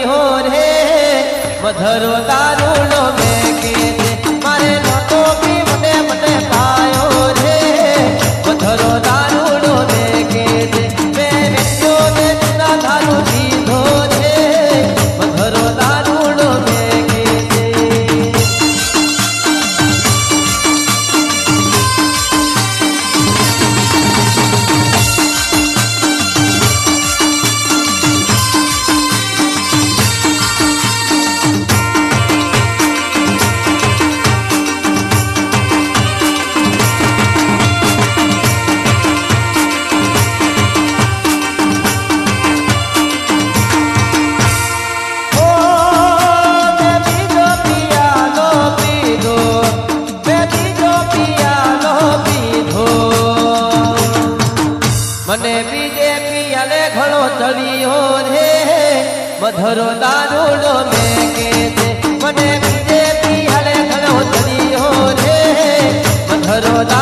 हो रे मधरो दारूडो मेके दे मारे नतो भी मने मने पायो रे मधरो दारूडो मेके दे मैं वेच्यो ने ना दारू पीधो रे मधरो दारूडो मेके दे मने बीजे पियाले घणो चढ़ियो रे मधरो दारूडो मेके दे मने बीजे पियाले घणो चढ़ियो रे मधरो